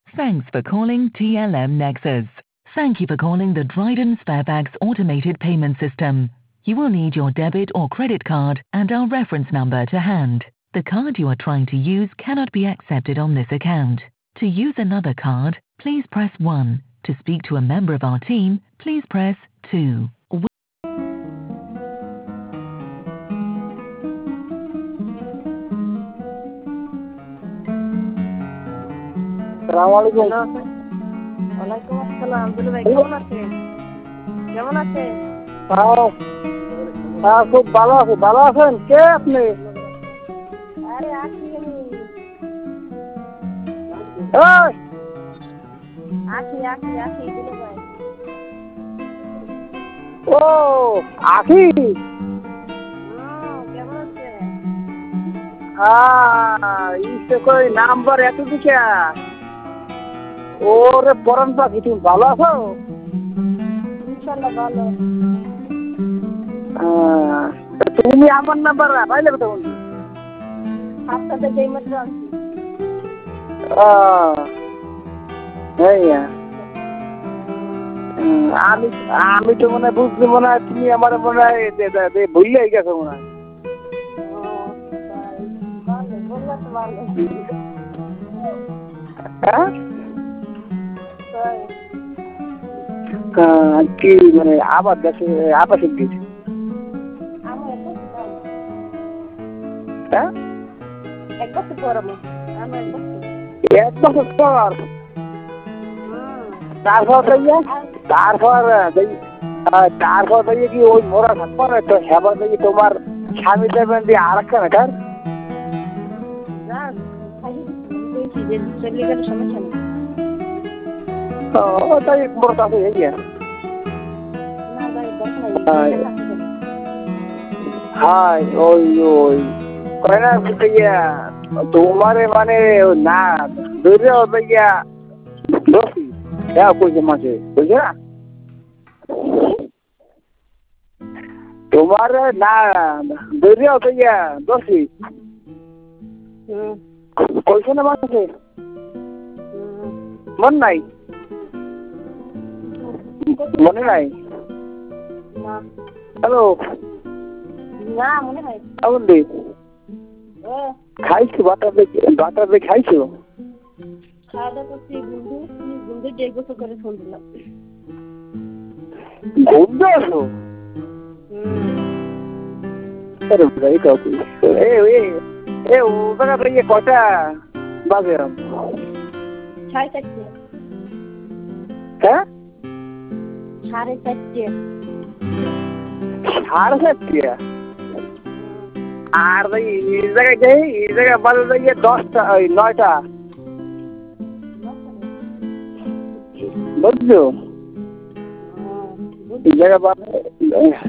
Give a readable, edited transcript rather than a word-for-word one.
Thanks for calling TLM Nexus. Thank you for calling the Dryden Sparebags automated payment system. You will need your debit or credit card and our reference number to hand. The card you are trying to use cannot be accepted on this account. To use another card, please press 1. To speak to a member of our team, please press 2. আসসালামু আলাইকুম। ওয়ালাইকুম আসসালাম। দুলু ভাই কেমন আছেন? কেমন আছেন? হ্যাঁ, খুব ভালো আছি। ভালো আছেন? কে আপনি? আরে আছি আমি। এই, আছি দুলু ভাই। ও আখি। কেমন আছেন? ইসে কই নাম্বার এত দিকে। ওরে পরান পাখি, তুমি ভালো আছো? ইনশাআল্লাহ ভালো। তুমি আমার নাম্বার পাইলে কোথাও? আপনাদের যেই মাত্র আনছি। আমি তো মনে হয় বুঝলি, মনে হয় তুমি আমার মনে হয় ভুললেই গেছো মনে হয়। কি মানে আবার দেশে আবাসিক দিয়েছে? হ্যাঁ, 1 বছর পর আমি 1 বছর পর। তারপর দেখি কি ওই মোরা থাকবো না তো, হেবার দেখি তোমার স্বামী দেবেন দিয়ে আর একটা মেটার। ওটাই মোট আছে। হাই ওই ওই কয় না তোমারে মানে না ধরে গিয়া দোষী কইছে মাঝে, বুঝছে না? তোমার না ধরে গিয়া দোষী কইছে না মাঝে, মন নাই? মনে নাই? হ্যালো, না মনে হয় খাইছো? বাটার দিয়ে খাইছো? খাওয়া দাওয়া করছি। বন্ধু 1.5 বছর করে ফোন দিলাম। ঘুরতে আসো? ওটা কটা বাজে? 4:30। হ্যাঁ, 4:30। 4:30? আর ভাই এই জায়গায় বাজে যাইয়ে 10টা 9টা, বুঝছো? এই জায়গায় বাজে